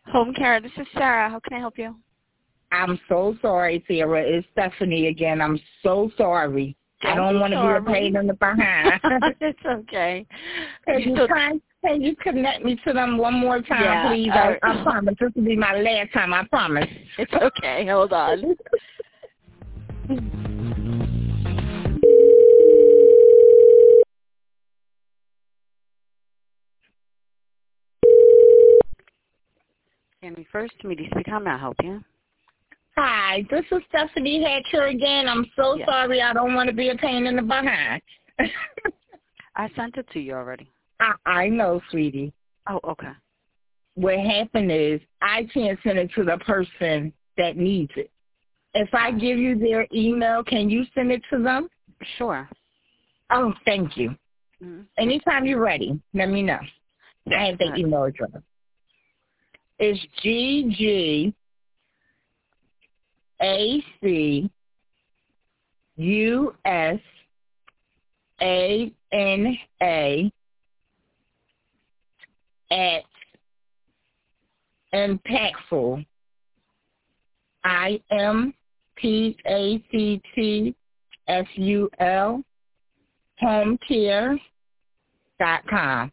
Home care, this is Sarah. How can I help you? I'm so sorry, Sarah. It's Stephanie again. I'm so sorry. I Don't don't be want to be a sorry. pain in the behind. It's okay. Can you connect me to them one more time, Yeah, please? I promise. This will be my last time. I promise. It's okay. Hold on. Family First, Media Speak. How may I help you? Hi, this is Stephanie Hatcher again. I'm so sorry. I don't want to be a pain in the behind. I sent it to you already. I know, sweetie. Oh, okay. What happened is I can't send it to the person that needs it. If I give you their email, can you send it to them? Sure. Oh, thank you. Mm-hmm. Anytime you're ready, let me know. I have the email address. It's GGACUSANA at Impactful, IMPACTFUL, homecare.com.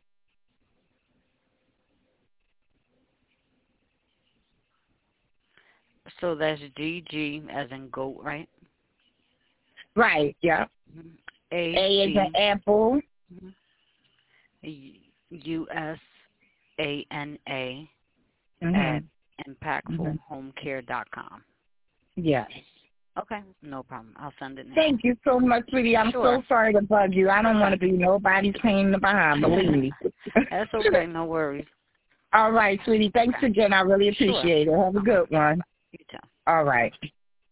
So that's GG as in goat, right? Right, yeah. Mm-hmm. A is an apple. USANA Mm-hmm. at impactfulhomecare.com. Yes. Okay, no problem. I'll send it now. Thank you so much, sweetie. I'm so sorry to bug you. I don't want to be nobody's pain in the behind, believe me. That's okay, no worries. All right, sweetie. Thanks again. I really appreciate it. Have a good one. You too. All right.